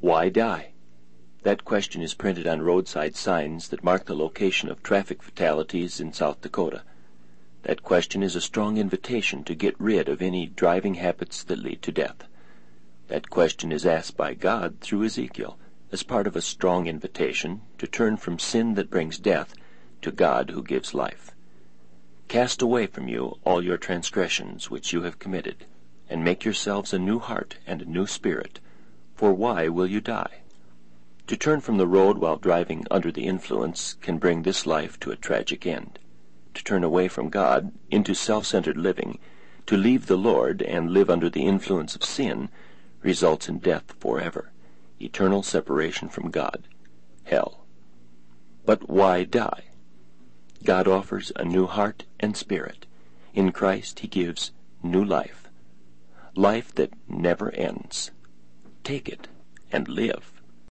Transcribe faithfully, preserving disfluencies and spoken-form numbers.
Why die? That question is printed on roadside signs that mark the location of traffic fatalities in South Dakota. That question is a strong invitation to get rid of any driving habits that lead to death. That question is asked by God through Ezekiel as part of a strong invitation to turn from sin that brings death to God who gives life. Cast away from you all your transgressions which you have committed, and make yourselves a new heart and a new spirit. For why will you die? To turn from the road while driving under the influence can bring this life to a tragic end. To turn away from God into self-centered living, to leave the Lord and live under the influence of sin, results in death forever, eternal separation from God, hell. But why die? God offers a new heart and spirit. In Christ he gives new life, life that never ends. Take it and live.